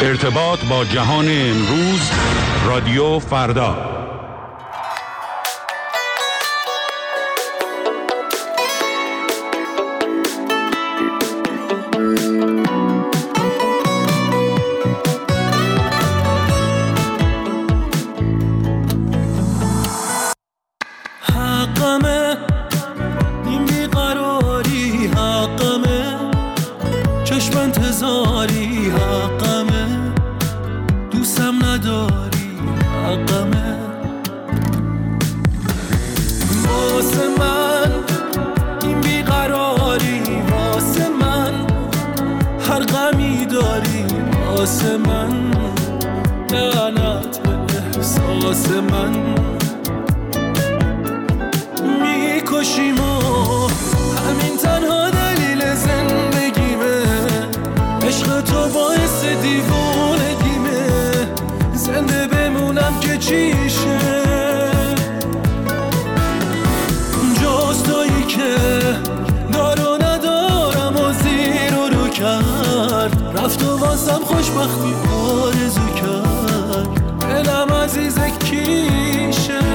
ارتباط با جهان امروز، رادیو فردا. حقمه این بیقراری، حقمه چشم انتظاری، حقمه دوستم نداری، حقمه واسه من این بیقراری، واسه من هر غمی داری، واسه من لعنت به احساس من میکشیم و همین تنها دلیل زندگیمه، عشق تو باعث دیوونگیمه، زنده بمونم که چیشه جز تویی که دارو ندارم و زیر و رو کرد، رفت و واسم خوشبختی آرزو کرد، دلم عزیز کیشه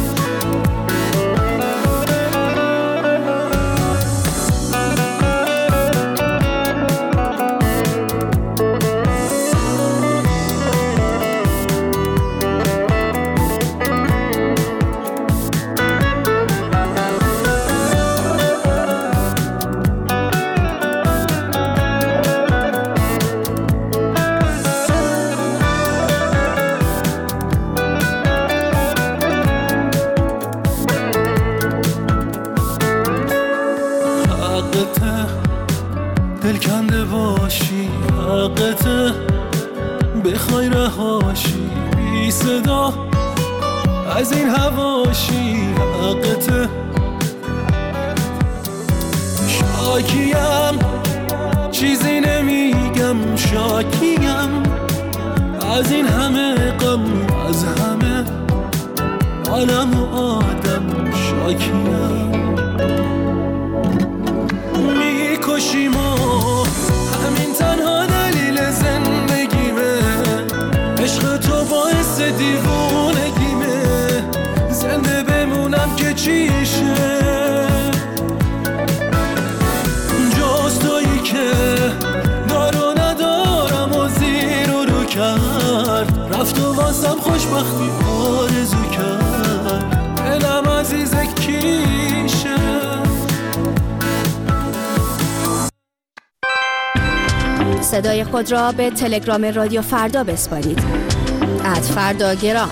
دلکنده باشی، حقته بخوای رهاشی، بی صدا از این هواشی، حقته شاکیم چیزی نمیگم، شاکیم از این همه غم، از همه عالم و آدم شاکیم میکشیم و همین تنها دلیل زندگیمه، عشق تو باعث دیوونگیمه، زنده بمونم که چیشه جز تویی که دارو ندارم و زیر و رو کرد، رفت و واسم خوشبختی آرزو کرد، دلم عزیز کیشه صدای خود را به تلگرام رادیو فردا بسپارید. @فرداگرام.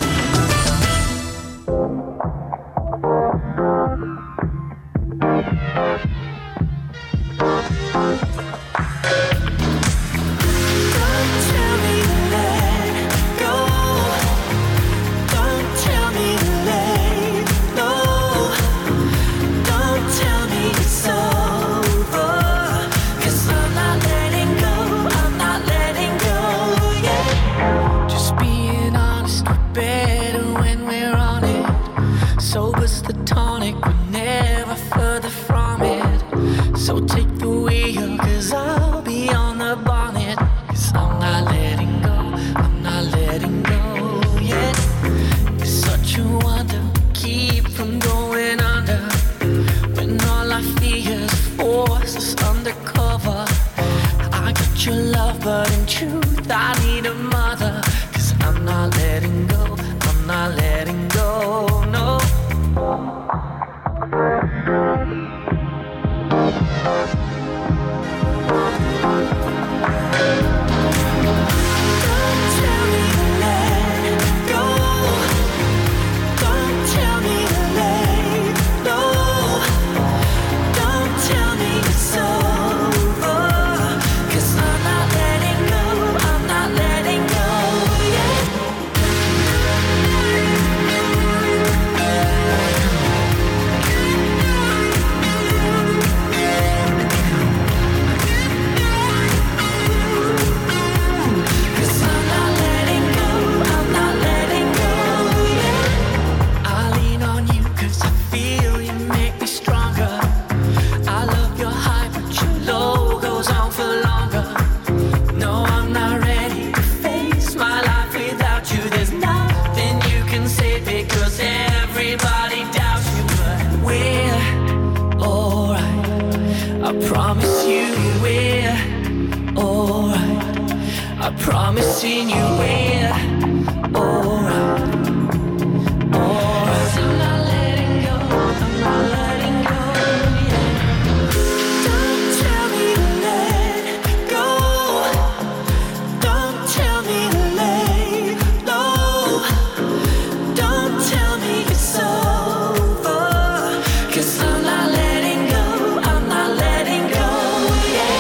Letting I promise seeing you in. Alright, alright. I'm not letting go, I'm not letting go, yeah. Don't tell me to let go. Don't tell me to let go. Don't tell me it's over. 'Cause I'm not letting go, I'm not letting go, yeah.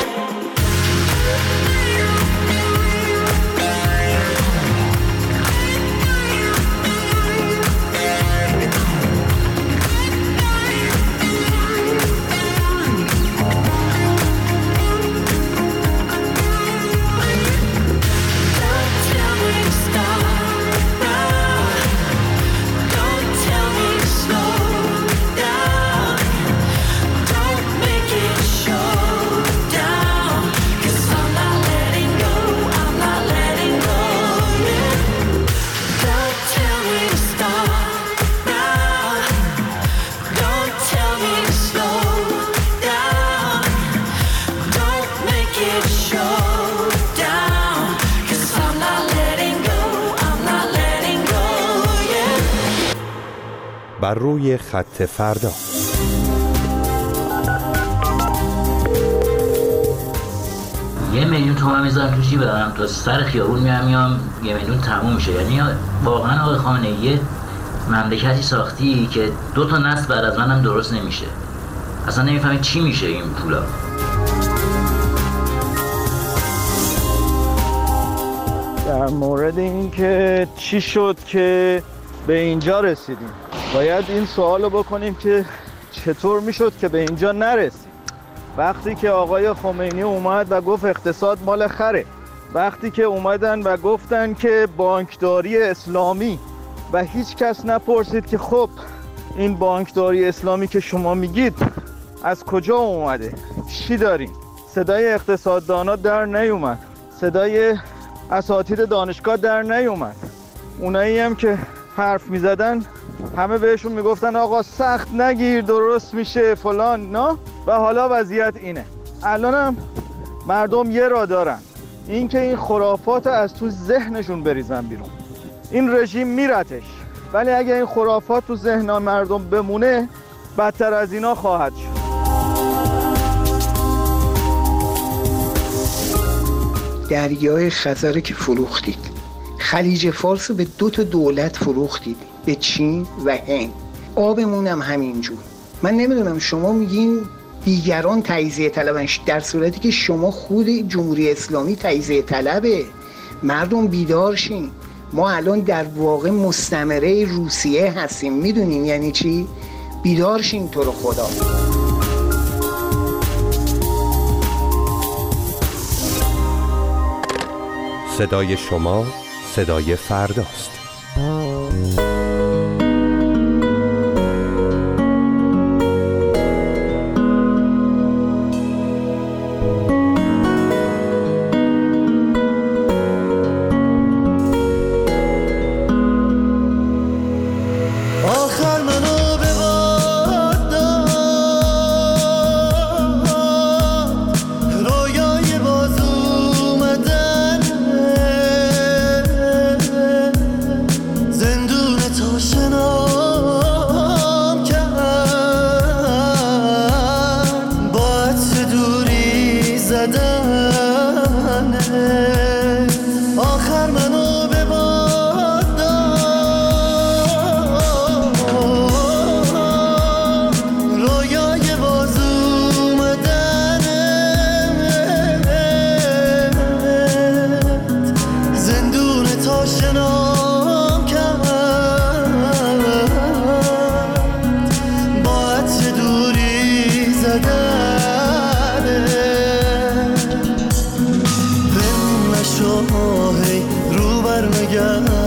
بر روی خط فردا. $1,000,000 تومان میذارم تو جیبم تا سر خیابون میام 1,000,000 تموم میشه. یعنی واقعا آقای خامنه‌ای یه مملکتی ساختی که 2 تا نسل بعد از منم درست نمیشه. اصلا نمیفهمی چی میشه این پولا. در مورد این که چی شد که به اینجا رسیدیم، باید این سوالو بکنیم که چطور میشد که به اینجا نرسیم. وقتی که آقای خمینی اومد و گفت اقتصاد مال خره، وقتی که اومدن و گفتن که بانکداری اسلامی و هیچ کس نپرسید که خب این بانکداری اسلامی که شما میگید از کجا اومده، چی داریم؟ صدای اقتصاددانا در نیومد، صدای اساتید دانشگاه در نیومد. اونایی هم که حرف میزدن همه بهشون میگفتن آقا سخت نگیر درست میشه فلان، نه. و حالا وضعیت اینه. الانم مردم یه را دارن، این که این خرافات از تو ذهنشون بریزن بیرون. این رژیم میرتش، ولی اگه این خرافات تو ذهن مردم بمونه بدتر از اینا خواهد شد. دریای خزر که فروختید، خلیج فارس به 2 تا دولت فروختید، به چین و هند. آبمون هم همینجور. من نمیدونم شما میگین دیگران تجزیه طلبن، در صورتی که شما خود جمهوری اسلامی تجزیه طلبه. مردم بیدار شین. ما الان در واقع مستعمره روسیه هستیم. میدونین یعنی چی؟ بیدار شین تو رو خدا. صدای شما صدای فرداست. آخر منو به باد داد، رویای باز اومدن، زندون تو شنام کرد، با عطر دوری زدن. آخر منو به باد داد، رویای باز اومدن، زندون تا شنام کرد، با عطر دوری زدن. ول نشو هی رو بر نگرد،